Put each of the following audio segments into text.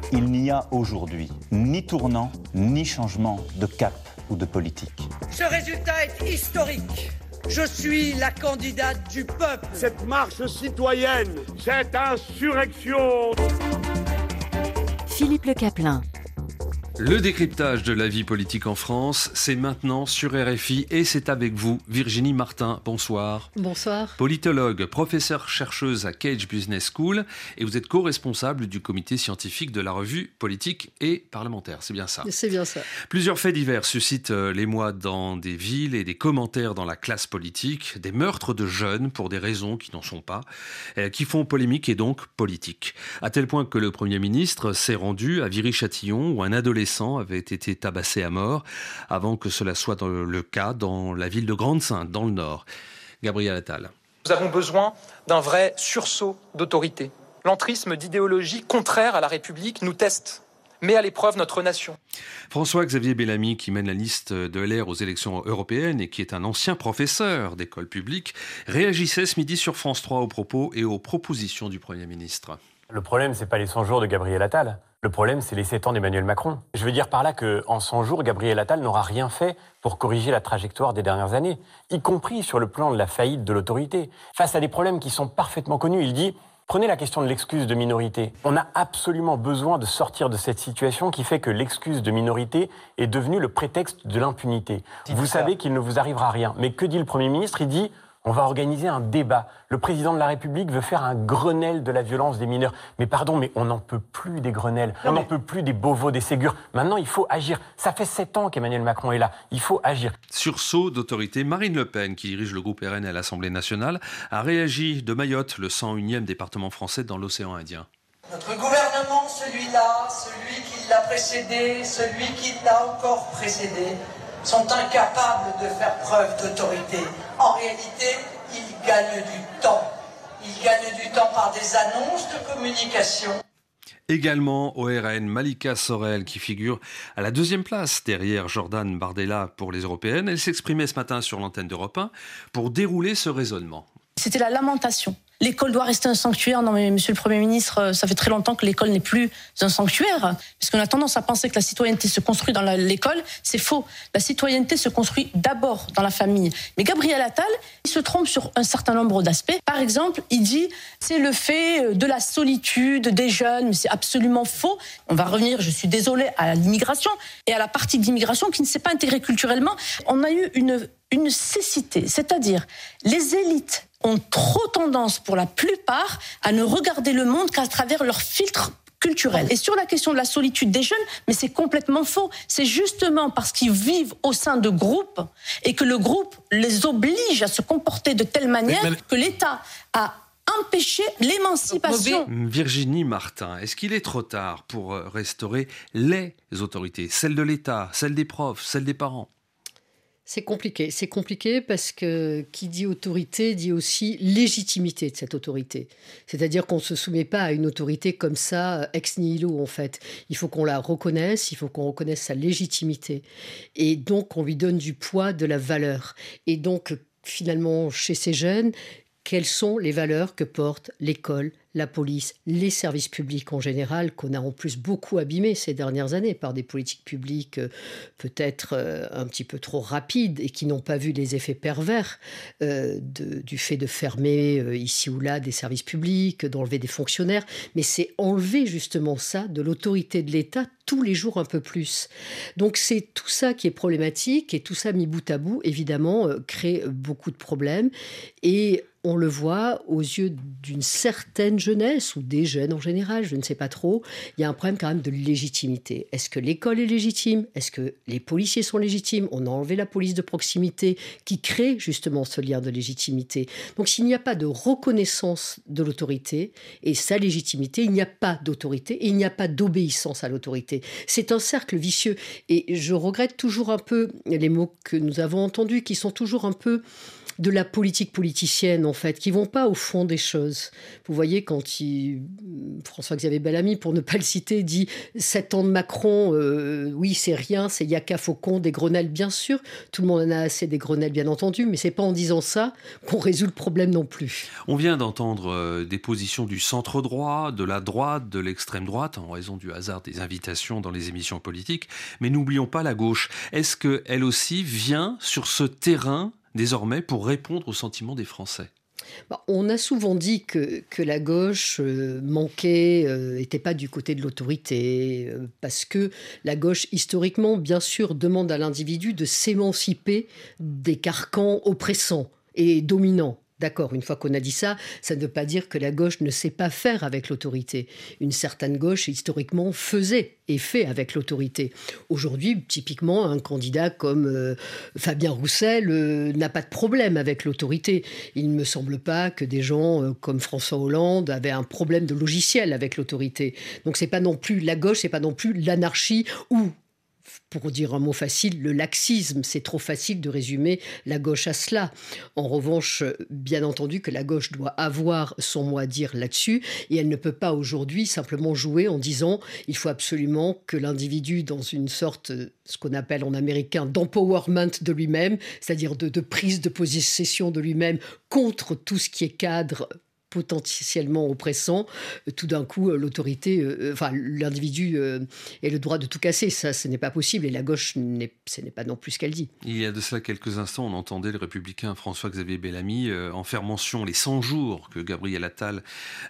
Il n'y a aujourd'hui ni tournant, ni changement de cap ou de politique. Ce résultat est historique. Je suis la candidate du peuple. Cette marche citoyenne, cette insurrection. Philippe Le Caplin. Le décryptage de la vie politique en France, c'est maintenant sur RFI et c'est avec vous, Virginie Martin. Bonsoir. Bonsoir. Politologue, professeure-chercheuse à Cage Business School et vous êtes co-responsable du comité scientifique de la revue Politique et Parlementaire. C'est bien ça. C'est bien ça. Plusieurs faits divers suscitent l'émoi dans des villes et des commentaires dans la classe politique. Des meurtres de jeunes pour des raisons qui n'en sont pas, qui font polémique et donc politique. À tel point que le Premier ministre s'est rendu à Viry-Châtillon où un adolescent avait été tabassé à mort avant que cela soit le cas dans la ville de Grande-Synthe, dans le Nord. Gabriel Attal. Nous avons besoin d'un vrai sursaut d'autorité. L'entrisme d'idéologie contraire à la République nous teste, met à l'épreuve notre nation. François-Xavier Bellamy, qui mène la liste de LR aux élections européennes et qui est un ancien professeur d'école publique, réagissait ce midi sur France 3 aux propos et aux propositions du Premier ministre. Le problème, c'est pas les 100 jours de Gabriel Attal. Le problème, c'est les 7 ans d'Emmanuel Macron. Je veux dire par là qu'en 100 jours, Gabriel Attal n'aura rien fait pour corriger la trajectoire des dernières années, y compris sur le plan de la faillite de l'autorité. Face à des problèmes qui sont parfaitement connus, il dit « Prenez la question de l'excuse de minorité. On a absolument besoin de sortir de cette situation qui fait que l'excuse de minorité est devenue le prétexte de l'impunité. Vous savez qu'il ne vous arrivera rien. Mais que dit le Premier ministre ? Il dit « On va organiser un débat. Le président de la République veut faire un Grenelle de la violence des mineurs. Mais pardon, mais on n'en peut plus des Grenelles. On n'en peut plus des Beauvau, des Ségur. Maintenant, il faut agir. Ça fait 7 ans qu'Emmanuel Macron est là. Il faut agir. » Sursaut d'autorité, Marine Le Pen, qui dirige le groupe RN à l'Assemblée nationale, a réagi de Mayotte, le 101e département français dans l'océan Indien. Notre gouvernement, celui-là, celui qui l'a précédé, celui qui l'a encore précédé, sont incapables de faire preuve d'autorité. En réalité, ils gagnent du temps. Ils gagnent du temps par des annonces de communication. Également au RN, Malika Sorel, qui figure à la 2e place derrière Jordan Bardella pour les européennes. Elle s'exprimait ce matin sur l'antenne d'Europe 1 pour dérouler ce raisonnement. C'était la lamentation. L'école doit rester un sanctuaire. Non mais monsieur le Premier ministre, ça fait très longtemps que l'école n'est plus un sanctuaire. Parce qu'on a tendance à penser que la citoyenneté se construit dans l'école. C'est faux. La citoyenneté se construit d'abord dans la famille. Mais Gabriel Attal, il se trompe sur un certain nombre d'aspects. Par exemple, il dit c'est le fait de la solitude des jeunes. Mais c'est absolument faux. On va revenir, je suis désolée, à l'immigration et à la partie d'immigration qui ne s'est pas intégrée culturellement. On a eu une cécité, c'est-à-dire les élites ont trop tendance, pour la plupart, à ne regarder le monde qu'à travers leur filtre culturel. Et sur la question de la solitude des jeunes, mais c'est complètement faux. C'est justement parce qu'ils vivent au sein de groupes et que le groupe les oblige à se comporter de telle manière que l'État a empêché l'émancipation. Virginie Martin, est-ce qu'il est trop tard pour restaurer les autorités, celles de l'État, celles des profs, celles des parents ? C'est compliqué parce que qui dit autorité dit aussi légitimité de cette autorité. C'est-à-dire qu'on ne se soumet pas à une autorité comme ça, ex nihilo en fait. Il faut qu'on la reconnaisse, il faut qu'on reconnaisse sa légitimité. Et donc on lui donne du poids, de la valeur. Et donc finalement chez ces jeunes, quelles sont les valeurs que porte l'école, la police, les services publics en général, qu'on a en plus beaucoup abîmés ces dernières années par des politiques publiques peut-être un petit peu trop rapides et qui n'ont pas vu les effets pervers du fait de fermer ici ou là des services publics, d'enlever des fonctionnaires. Mais c'est enlever justement ça de l'autorité de l'État tous les jours un peu plus. Donc c'est tout ça qui est problématique et tout ça mis bout à bout, évidemment, crée beaucoup de problèmes. Et on le voit aux yeux d'une certaine jeunesse, ou des jeunes en général, je ne sais pas trop, il y a un problème quand même de légitimité. Est-ce que l'école est légitime ? Est-ce que les policiers sont légitimes ? On a enlevé la police de proximité qui crée justement ce lien de légitimité. Donc s'il n'y a pas de reconnaissance de l'autorité et sa légitimité, il n'y a pas d'autorité et il n'y a pas d'obéissance à l'autorité. C'est un cercle vicieux. Et je regrette toujours un peu les mots que nous avons entendus, qui sont toujours un peu de la politique politicienne. en fait, qui vont pas au fond des choses. Vous voyez, quand François-Xavier Bellamy, pour ne pas le citer, dit 7 ans de Macron, oui, c'est rien, c'est yaka faucon, des Grenelles, bien sûr. Tout le monde en a assez des Grenelles, bien entendu, mais c'est pas en disant ça qu'on résout le problème non plus. On vient d'entendre des positions du centre-droit, de la droite, de l'extrême droite, en raison du hasard des invitations dans les émissions politiques. Mais n'oublions pas la gauche. Est-ce qu'elle aussi vient sur ce terrain désormais pour répondre aux sentiments des Français ? On a souvent dit que la gauche n'était pas du côté de l'autorité, parce que la gauche, historiquement, bien sûr, demande à l'individu de s'émanciper des carcans oppressants et dominants. D'accord, une fois qu'on a dit ça, ça ne veut pas dire que la gauche ne sait pas faire avec l'autorité. Une certaine gauche, historiquement, faisait et fait avec l'autorité. Aujourd'hui, typiquement, un candidat comme Fabien Roussel n'a pas de problème avec l'autorité. Il ne me semble pas que des gens comme François Hollande avaient un problème de logiciel avec l'autorité. Donc c'est pas non plus la gauche, c'est pas non plus l'anarchie ou, pour dire un mot facile, le laxisme. C'est trop facile de résumer la gauche à cela. En revanche, bien entendu que la gauche doit avoir son mot à dire là-dessus, et elle ne peut pas aujourd'hui simplement jouer en disant il faut absolument que l'individu, dans une sorte, ce qu'on appelle en américain, d'empowerment de lui-même, c'est-à-dire de prise de possession de lui-même contre tout ce qui est cadre potentiellement oppressant, tout d'un coup, l'autorité, l'individu ait le droit de tout casser. Ça, ce n'est pas possible. Et la gauche, ce n'est pas non plus ce qu'elle dit. Il y a de cela quelques instants, on entendait le républicain François-Xavier Bellamy en faire mention les 100 jours que Gabriel Attal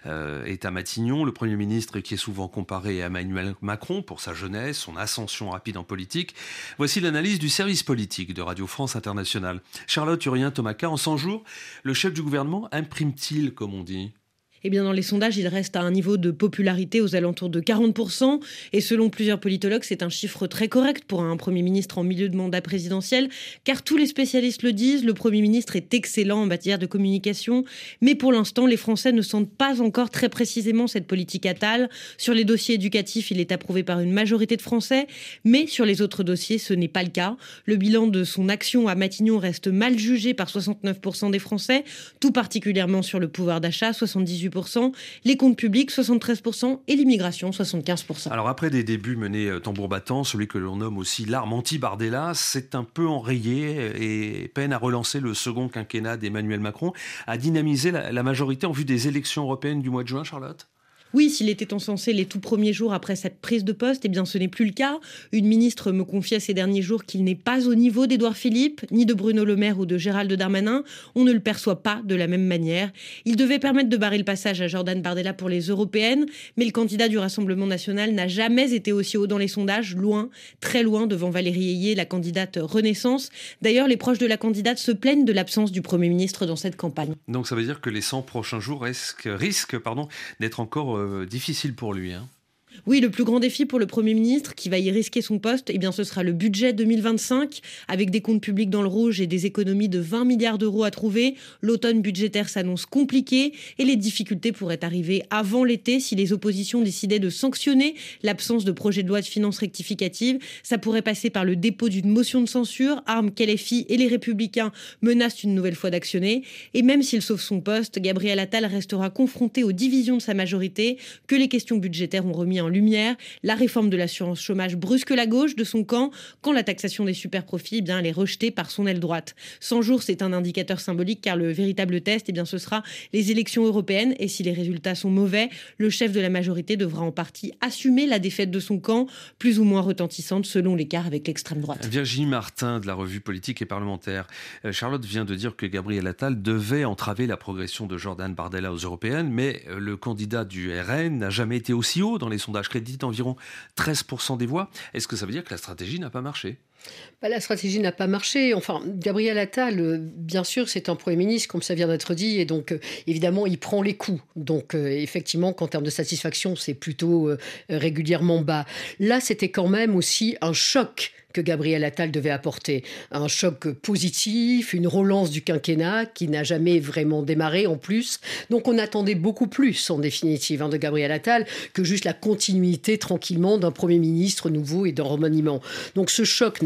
est à Matignon. Le Premier ministre qui est souvent comparé à Emmanuel Macron pour sa jeunesse, son ascension rapide en politique. Voici l'analyse du service politique de Radio France Internationale. Charlotte Urien-Tomaca, en 100 jours, le chef du gouvernement imprime-t-il, comme on dit ? Eh bien, dans les sondages, il reste à un niveau de popularité aux alentours de 40%. Et selon plusieurs politologues, c'est un chiffre très correct pour un Premier ministre en milieu de mandat présidentiel. Car tous les spécialistes le disent, le Premier ministre est excellent en matière de communication. Mais pour l'instant, les Français ne sentent pas encore très précisément cette politique Attal. Sur les dossiers éducatifs, il est approuvé par une majorité de Français. Mais sur les autres dossiers, ce n'est pas le cas. Le bilan de son action à Matignon reste mal jugé par 69% des Français, tout particulièrement sur le pouvoir d'achat, 78%. Les comptes publics, 73%, et l'immigration, 75%. Alors après des débuts menés tambour battant, celui que l'on nomme aussi l'arme anti-Bardella, c'est un peu enrayé et peine à relancer le second quinquennat d'Emmanuel Macron, à dynamiser la majorité en vue des élections européennes du mois de juin, Charlotte ? Oui, s'il était encensé les tout premiers jours après cette prise de poste, eh bien ce n'est plus le cas. Une ministre me confiait ces derniers jours qu'il n'est pas au niveau d'Édouard Philippe, ni de Bruno Le Maire ou de Gérald Darmanin. On ne le perçoit pas de la même manière. Il devait permettre de barrer le passage à Jordan Bardella pour les européennes, mais le candidat du Rassemblement national n'a jamais été aussi haut dans les sondages, loin, très loin devant Valérie Ayé, la candidate Renaissance. D'ailleurs, les proches de la candidate se plaignent de l'absence du Premier ministre dans cette campagne. Donc ça veut dire que les 100 prochains jours risquent d'être encore difficile pour lui. Oui, le plus grand défi pour le Premier ministre, qui va y risquer son poste, eh bien, ce sera le budget 2025, avec des comptes publics dans le rouge et des économies de 20 milliards d'euros à trouver. L'automne budgétaire s'annonce compliqué et les difficultés pourraient arriver avant l'été si les oppositions décidaient de sanctionner l'absence de projet de loi de finances rectificative. Ça pourrait passer par le dépôt d'une motion de censure, arme qu'LFI et les Républicains menacent une nouvelle fois d'actionner. Et même s'il sauve son poste, Gabriel Attal restera confronté aux divisions de sa majorité que les questions budgétaires ont remis en lumière. La réforme de l'assurance chômage brusque la gauche de son camp, quand la taxation des superprofits, eh bien, elle est rejetée par son aile droite. 100 jours, c'est un indicateur symbolique, car le véritable test, eh bien, ce sera les élections européennes. Et si les résultats sont mauvais, le chef de la majorité devra en partie assumer la défaite de son camp, plus ou moins retentissante selon l'écart avec l'extrême droite. Virginie Martin de la revue Politique et Parlementaire. Charlotte vient de dire que Gabriel Attal devait entraver la progression de Jordan Bardella aux européennes, mais le candidat du RN n'a jamais été aussi haut dans les sondages, crédite environ 13% des voix. Est-ce que ça veut dire que la stratégie n'a pas marché ? La stratégie n'a pas marché. Enfin, Gabriel Attal, bien sûr, c'est un Premier ministre, comme ça vient d'être dit, et donc, évidemment, il prend les coups. Donc, effectivement, qu'en termes de satisfaction, c'est plutôt régulièrement bas. Là, c'était quand même aussi un choc que Gabriel Attal devait apporter. Un choc positif, une relance du quinquennat qui n'a jamais vraiment démarré en plus. Donc on attendait beaucoup plus en définitive de Gabriel Attal que juste la continuité tranquillement d'un Premier ministre nouveau et d'un remaniement. Donc ce choc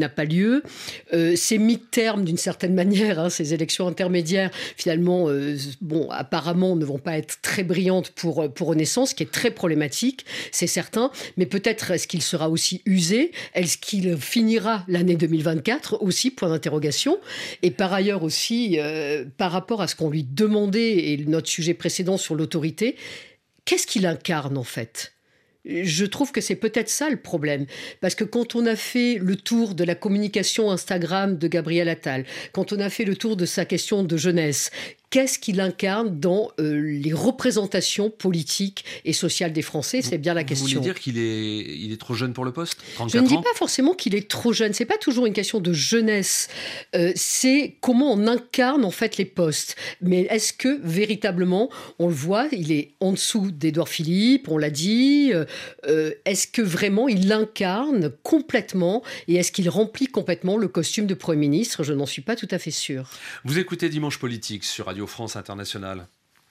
n'a pas lieu. Ces mi-termes, d'une certaine manière, ces élections intermédiaires, finalement, apparemment ne vont pas être très brillantes pour Renaissance, ce qui est très problématique, c'est certain. Mais peut-être est-ce qu'il sera aussi usé? Est-ce qu'il finira l'année 2024 aussi? Point d'interrogation. Et par ailleurs aussi, par rapport à ce qu'on lui demandait et notre sujet précédent sur l'autorité, qu'est-ce qu'il incarne en fait? Je trouve que c'est peut-être ça le problème. Parce que quand on a fait le tour de la communication Instagram de Gabriel Attal, quand on a fait le tour de sa question de jeunesse, qu'est-ce qu'il incarne dans les représentations politiques et sociales des Français? C'est bien la question. Vous voulez dire qu'il est trop jeune pour le poste? 34 Je ne dis ans? pas forcément qu'il est trop jeune. C'est pas toujours une question de jeunesse. C'est comment on incarne en fait les postes. Mais est-ce que véritablement, on le voit, il est en dessous d'Édouard Philippe, on l'a dit. Est-ce que vraiment il l'incarne complètement et est-ce qu'il remplit complètement le costume de Premier ministre? Je n'en suis pas tout à fait sûre. Vous écoutez Dimanche Politique sur Radio France Internationale.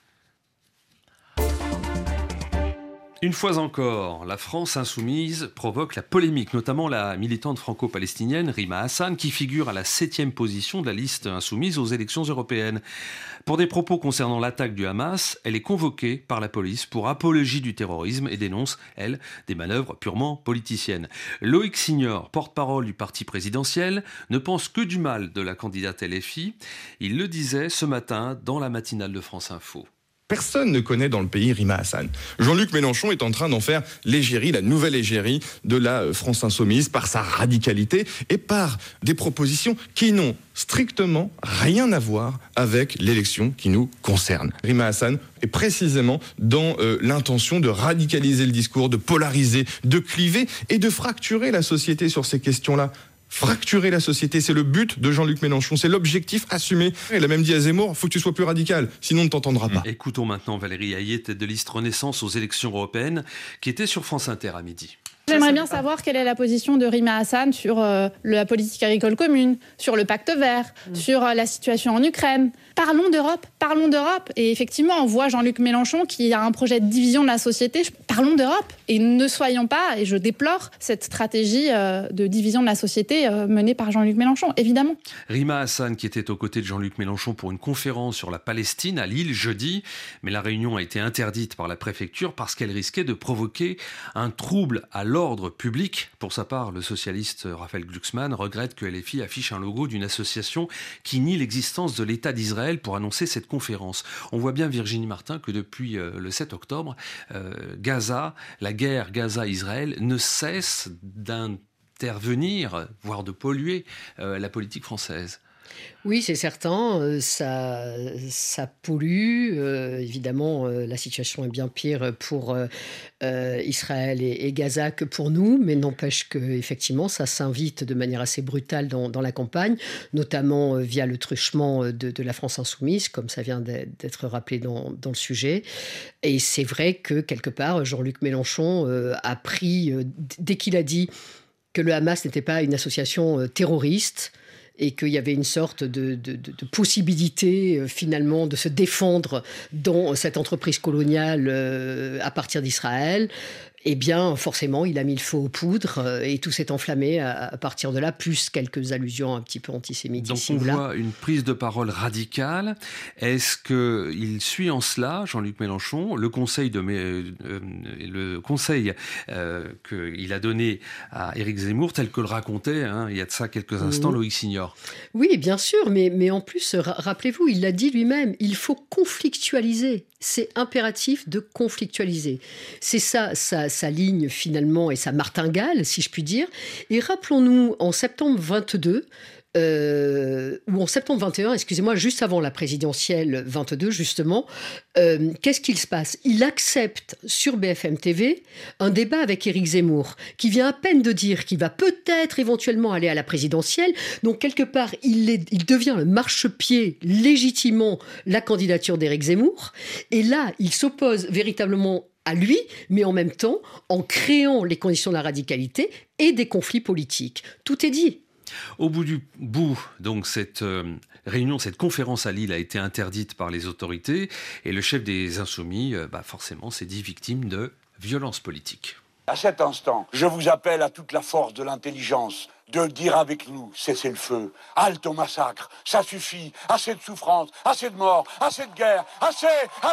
Une fois encore, la France insoumise provoque la polémique, notamment la militante franco-palestinienne Rima Hassan, qui figure à la 7e position de la liste insoumise aux élections européennes. Pour des propos concernant l'attaque du Hamas, elle est convoquée par la police pour apologie du terrorisme et dénonce, elle, des manœuvres purement politiciennes. Loïc Signor, porte-parole du parti présidentiel, ne pense que du mal de la candidate LFI. Il le disait ce matin dans la matinale de France Info. Personne ne connaît dans le pays Rima Hassan. Jean-Luc Mélenchon est en train d'en faire l'égérie, la nouvelle égérie de la France insoumise par sa radicalité et par des propositions qui n'ont strictement rien à voir avec l'élection qui nous concerne. Rima Hassan est précisément dans l'intention de radicaliser le discours, de polariser, de cliver et de fracturer la société sur ces questions-là. Fracturer la société, c'est le but de Jean-Luc Mélenchon, c'est l'objectif assumé. Il a même dit à Zemmour, il faut que tu sois plus radical, sinon on ne t'entendra pas. Écoutons maintenant Valérie Hayet, tête de liste Renaissance aux élections européennes, qui était sur France Inter à midi. J'aimerais bien savoir quelle est la position de Rima Hassan sur la politique agricole commune, sur le pacte vert, sur la situation en Ukraine. Parlons d'Europe. Et effectivement, on voit Jean-Luc Mélenchon qui a un projet de division de la société. Parlons d'Europe. Et ne soyons pas, et je déplore cette stratégie de division de la société menée par Jean-Luc Mélenchon, évidemment. Rima Hassan qui était aux côtés de Jean-Luc Mélenchon pour une conférence sur la Palestine à Lille jeudi. Mais la réunion a été interdite par la préfecture parce qu'elle risquait de provoquer un trouble à l'ordre public. Pour sa part, le socialiste Raphaël Glucksmann regrette que LFI affiche un logo d'une association qui nie l'existence de l'État d'Israël pour annoncer cette conférence. On voit bien, Virginie Martin, que depuis le 7 octobre, Gaza, la guerre Gaza-Israël ne cesse d'intervenir, voire de polluer la politique française. Oui, c'est certain, ça pollue. Évidemment, la situation est bien pire pour Israël et Gaza que pour nous, mais n'empêche qu'effectivement, ça s'invite de manière assez brutale dans la campagne, notamment via le truchement de la France insoumise, comme ça vient d'être rappelé dans le sujet. Et c'est vrai que, quelque part, Jean-Luc Mélenchon a pris, dès qu'il a dit que le Hamas n'était pas une association terroriste, et qu'il y avait une sorte de possibilité finalement de se défendre dans cette entreprise coloniale à partir d'Israël, eh bien forcément il a mis le feu aux poudres et tout s'est enflammé à partir de là, plus quelques allusions un petit peu antisémites. Donc on voit une prise de parole radicale. Est-ce qu'il suit en cela, Jean-Luc Mélenchon, le conseil qu'il a donné à Éric Zemmour, tel que le racontait il y a de ça quelques instants Loïc Signor? Oui, bien sûr, mais en plus, rappelez-vous, il l'a dit lui-même, il faut conflictualiser. C'est impératif de conflictualiser. C'est ça, sa ligne finalement et sa martingale, si je puis dire. Et rappelons-nous, en septembre 22, ou en septembre 21, excusez-moi, juste avant la présidentielle 22, justement, qu'est-ce qu'il se passe? Il accepte sur BFM TV un débat avec Éric Zemmour, qui vient à peine de dire qu'il va peut-être éventuellement aller à la présidentielle. Donc, quelque part, il devient le marchepied légitimant la candidature d'Éric Zemmour. Et là, il s'oppose véritablement à lui, mais en même temps, en créant les conditions de la radicalité et des conflits politiques. Tout est dit. Au bout du bout, donc cette réunion, cette conférence à Lille a été interdite par les autorités et le chef des Insoumis, forcément, s'est dit victime de violences politiques. À cet instant, je vous appelle à toute la force de l'intelligence, de dire avec nous, cessez le feu, halte au massacre, ça suffit, assez de souffrance, assez de morts, assez de guerre, assez.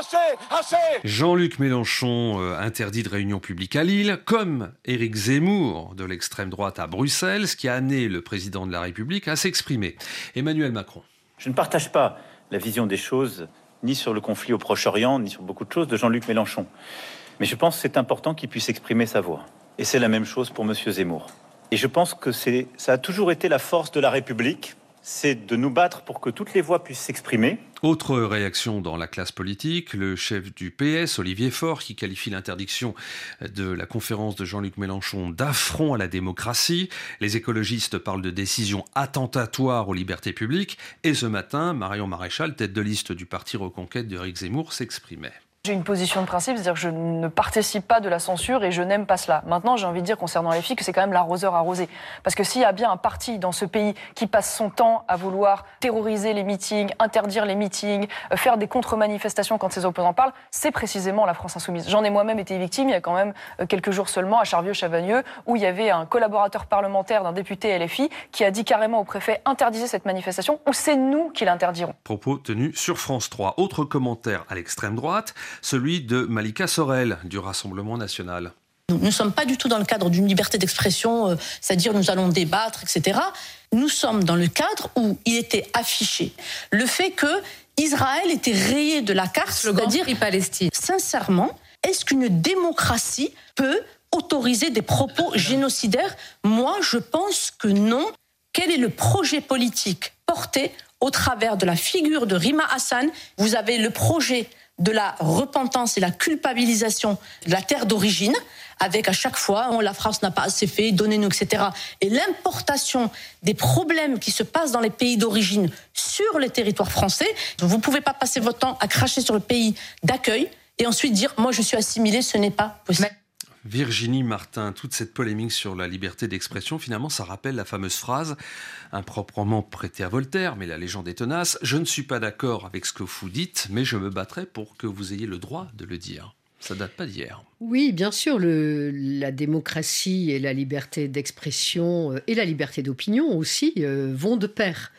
Jean-Luc Mélenchon interdit de réunion publique à Lille, comme Éric Zemmour de l'extrême droite à Bruxelles, ce qui a amené le président de la République à s'exprimer. Emmanuel Macron. Je ne partage pas la vision des choses, ni sur le conflit au Proche-Orient, ni sur beaucoup de choses de Jean-Luc Mélenchon. Mais je pense que c'est important qu'il puisse exprimer sa voix. Et c'est la même chose pour M. Zemmour. Et je pense que ça a toujours été la force de la République, c'est de nous battre pour que toutes les voix puissent s'exprimer. Autre réaction dans la classe politique, le chef du PS, Olivier Faure, qui qualifie l'interdiction de la conférence de Jean-Luc Mélenchon d'affront à la démocratie. Les écologistes parlent de décision attentatoire aux libertés publiques. Et ce matin, Marion Maréchal, tête de liste du parti Reconquête d'Éric Zemmour, s'exprimait. J'ai une position de principe, c'est-à-dire que je ne participe pas de la censure et je n'aime pas cela. Maintenant, j'ai envie de dire concernant les filles que c'est quand même l'arroseur arrosé. Parce que s'il y a bien un parti dans ce pays qui passe son temps à vouloir terroriser les meetings, interdire les meetings, faire des contre-manifestations quand ses opposants parlent, c'est précisément la France Insoumise. J'en ai moi-même été victime il y a quand même quelques jours seulement à Charvieux-Chavagneux où il y avait un collaborateur parlementaire d'un député LFI qui a dit carrément au préfet « interdisez cette manifestation ou c'est nous qui l'interdirons ». Propos tenus sur France 3. Autre commentaire à l'extrême droite, celui de Malika Sorel du Rassemblement national. Nous ne sommes pas du tout dans le cadre d'une liberté d'expression, c'est-à-dire nous allons débattre, etc. Nous sommes dans le cadre où il était affiché le fait que Israël était rayé de la carte, c'est-à-dire Palestine. Sincèrement, est-ce qu'une démocratie peut autoriser des propos génocidaires ? Moi, je pense que non. Quel est le projet politique porté au travers de la figure de Rima Hassan ? Vous avez le projet de la repentance et la culpabilisation de la terre d'origine, avec à chaque fois, la France n'a pas assez fait, donnez-nous, etc. Et l'importation des problèmes qui se passent dans les pays d'origine sur les territoires français. Vous ne pouvez pas passer votre temps à cracher sur le pays d'accueil et ensuite dire « moi je suis assimilé, ce n'est pas possible ». Virginie Martin, toute cette polémique sur la liberté d'expression, finalement, ça rappelle la fameuse phrase, improprement prêtée à Voltaire, mais la légende est tenace. Je ne suis pas d'accord avec ce que vous dites, mais je me battrai pour que vous ayez le droit de le dire. Ça date pas d'hier. Oui, bien sûr, la démocratie et la liberté d'expression et la liberté d'opinion aussi vont de pair.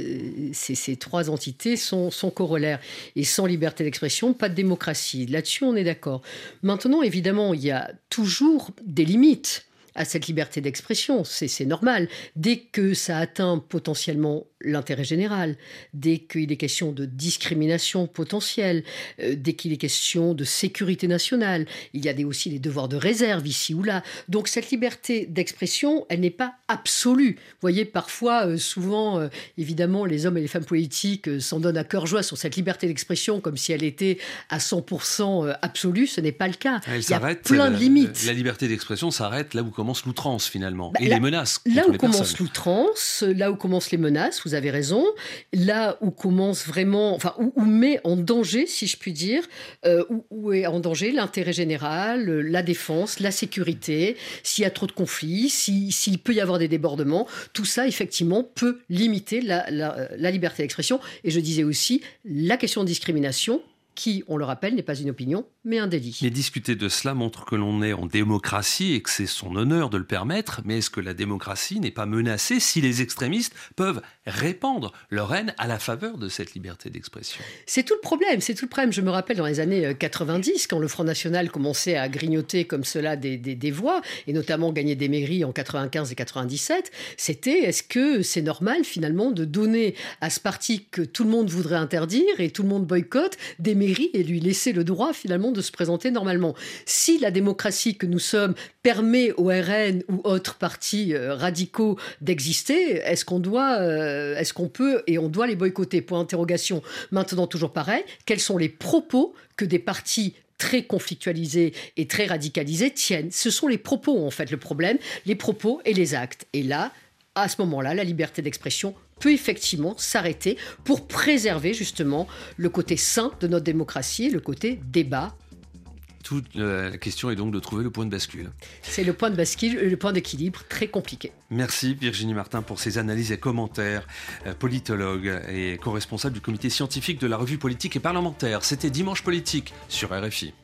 Ces trois entités sont corollaires. Et sans liberté d'expression, pas de démocratie. Là-dessus, on est d'accord. Maintenant, évidemment, il y a toujours des limites à cette liberté d'expression. C'est normal. Dès que ça atteint potentiellement l'intérêt général, dès qu'il est question de discrimination potentielle, dès qu'il est question de sécurité nationale, il y a aussi des devoirs de réserve ici ou là. Donc cette liberté d'expression, elle n'est pas absolue. Vous voyez, parfois, souvent, évidemment, les hommes et les femmes politiques s'en donnent à cœur joie sur cette liberté d'expression comme si elle était à 100% absolue. Ce n'est pas le cas. Il y a plein de limites. La liberté d'expression s'arrête là où commence l'outrance, finalement, et les menaces. Là où commence l'outrance, là où commencent les menaces, vous avez raison, là où commence vraiment, enfin, où met en danger, si je puis dire, où est en danger l'intérêt général, la défense, la sécurité, s'il y a trop de conflits, s'il peut y avoir des débordements, tout ça, effectivement, peut limiter la liberté d'expression. Et je disais aussi, la question de discrimination, qui, on le rappelle, n'est pas une opinion, mais un délit. Mais discuter de cela montre que l'on est en démocratie et que c'est son honneur de le permettre, mais est-ce que la démocratie n'est pas menacée si les extrémistes peuvent répandre leur haine à la faveur de cette liberté d'expression ? C'est tout le problème, Je me rappelle dans les années 90, quand le Front National commençait à grignoter comme cela des voix, et notamment gagner des mairies en 95 et 97, c'était est-ce que c'est normal finalement de donner à ce parti que tout le monde voudrait interdire et tout le monde boycotte des mairies et lui laisser le droit finalement de se présenter normalement. Si la démocratie que nous sommes permet au RN ou autres partis radicaux d'exister, est-ce qu'on peut et on doit les boycotter ? Point d'interrogation. Maintenant, toujours pareil, quels sont les propos que des partis très conflictualisés et très radicalisés tiennent ? Ce sont les propos, en fait, le problème, les propos et les actes. Et là, à ce moment-là, la liberté d'expression peut effectivement s'arrêter pour préserver justement le côté sain de notre démocratie, le côté débat. Toute la question est donc de trouver le point de bascule. C'est le point de bascule, le point d'équilibre très compliqué. Merci Virginie Martin pour ces analyses et commentaires. Politologue et co-responsable du comité scientifique de la revue politique et parlementaire. C'était Dimanche Politique sur RFI.